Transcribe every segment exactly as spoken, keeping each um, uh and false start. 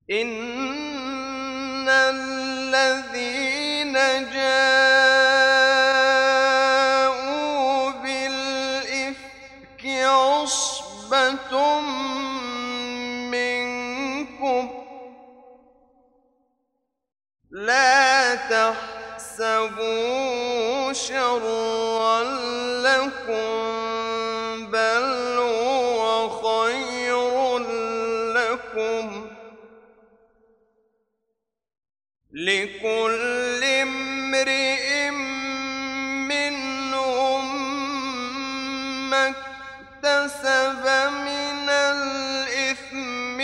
إن الذين جاءوا بالإفك عصبة منكم لا تحسبوا شرا لكم بل هو خير لكم لكل امرئ منهم ما اكتسب من الإثم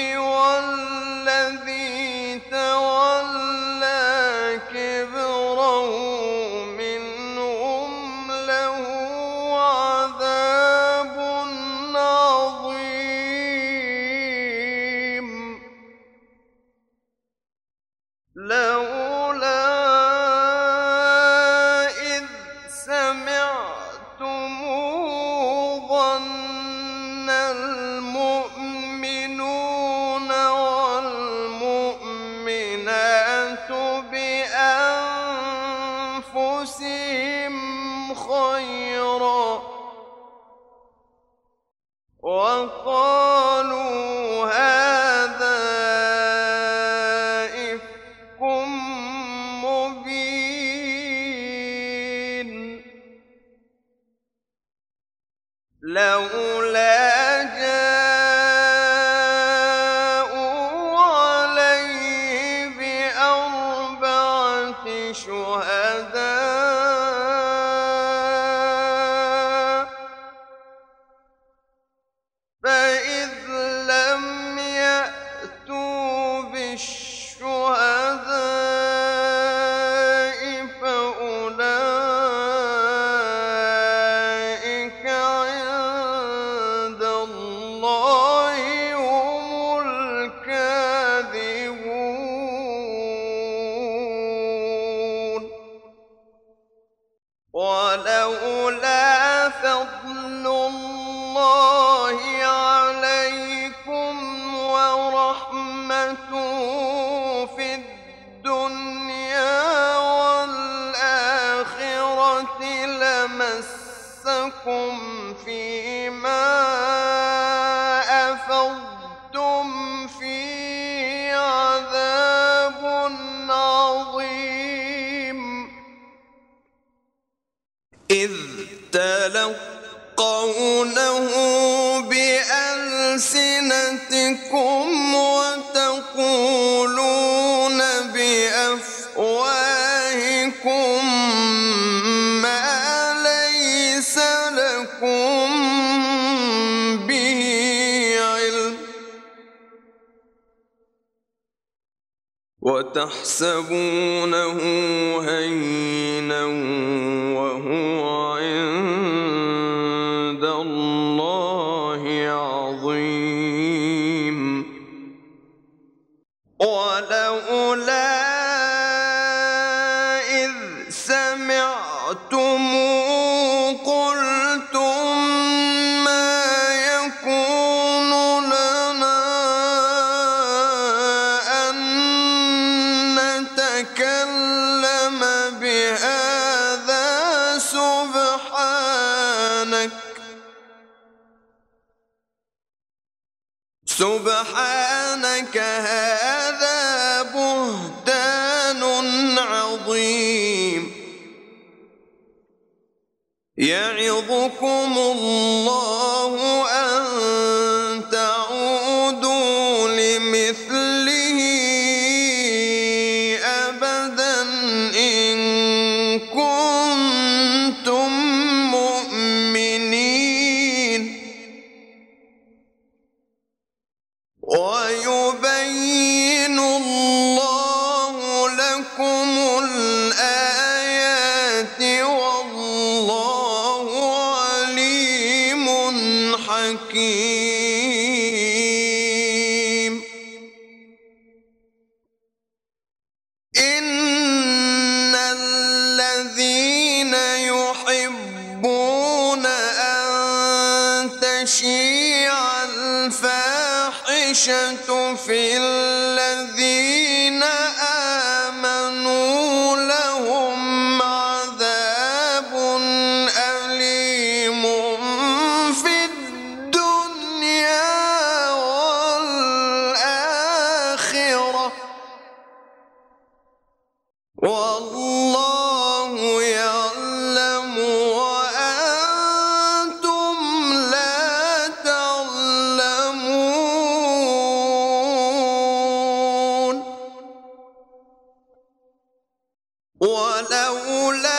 والذي تولى كبره منهم له عذاب عظيم لولا إذ سمعتموه ظن المؤمنون والمؤمنات بأنفسهم خيرا وقالوا هذا إفك مبين لولا جاءوا عليه بأربعة شهداء فإذ لم يأتوا بالشهداء فأولئك عند الله هم الكاذبون ولولا فضل الله عليكم ورحمته في الدنيا والآخرة لمسكم فيما أفضتم فيه عذاب عظيم إذ تلقونه بألسنتكم وتقولون بأفواهكم ما ليس لكم به علم وتحسبونه هينا وهو عند الله عظيم ولولا إذ سمعتموه قلتم ما يكون لنا أن نتكلم بهذا سبحانك سبحانك هذا بهتان عظيم يعظكم الله أن تعودوا لمثله أبدا إن كنتم مؤمنين ويبين الله لكم الآيات والله عليم حكيم إن الذين يحبون أن تشيع الفاحشة الفاحشة في الذين آمنوا لهم عذاب أليم في الدنيا والآخرة والله يعلم وأنتم لا تعلمون ولولا